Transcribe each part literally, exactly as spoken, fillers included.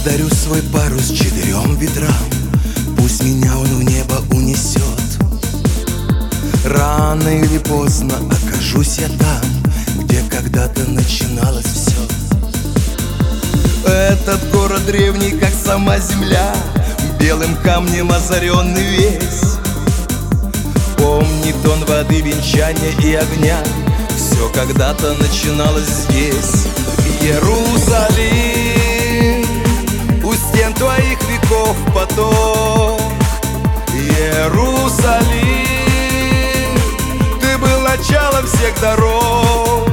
Подарю свой парус четырем ветрам, пусть меня он в небо унесет. Рано или поздно окажусь я там, где когда-то начиналось все. Этот город древний, как сама земля, белым камнем озаренный весь. Помнит он воды, венчания и огня, все когда-то начиналось здесь. Иерусалим, у стен твоих веков поток. Иерусалим, ты был началом всех дорог.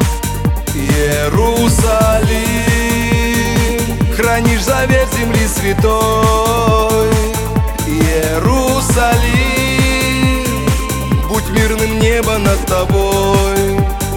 Иерусалим, хранишь завет земли святой. Иерусалим, будь мирным небо над тобой.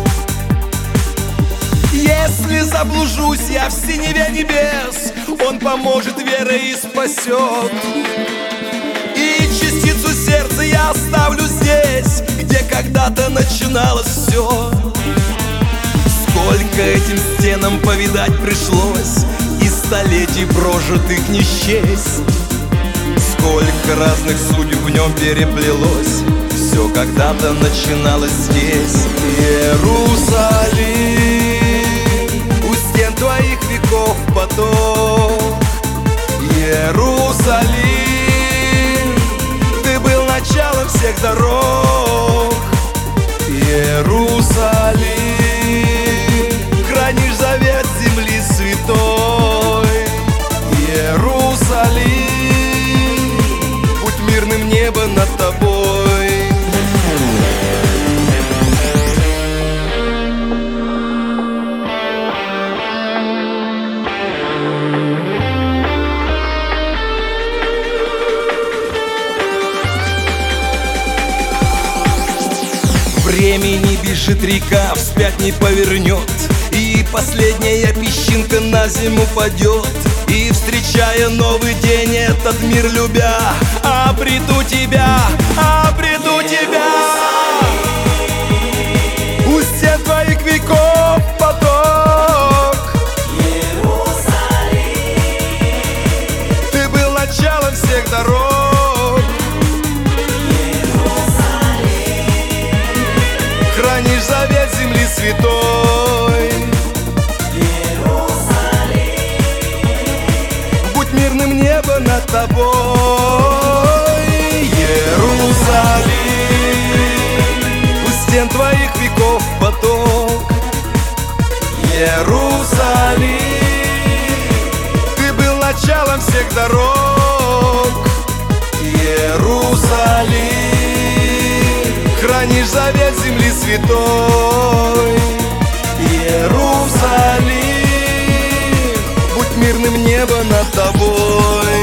Если заблужусь я в синеве небес, Он поможет верой и спасет. И частицу сердца я оставлю здесь, где когда-то начиналось все. Сколько этим стенам повидать пришлось, и столетий прожитых не счесть. Сколько разных судеб в нем переплелось, все когда-то начиналось здесь. Иерусалим, у стен твоих веков поток. Иерусалим, ты был началом всех дорог. Иерусалим, хранишь завет земли святой. Иерусалим, будь мирным небо над тобой. Времени бежит река, вспять не повернет, и последняя песчинка на зиму падет. И встречая новый день, этот мир любя, обрету тебя, обрету тебя. У стен твоих веков поток. Иерусалим, ты был началом всех дорог. Хранишь завет земли святой. Иерусалим, будь мирным небо над тобой. Иерусалим, у стен твоих веков поток. Иерусалим, ты был началом всех дорог. Иерусалим, хранишь завет земли святой. Иерусалим, будь мирным небо над тобой.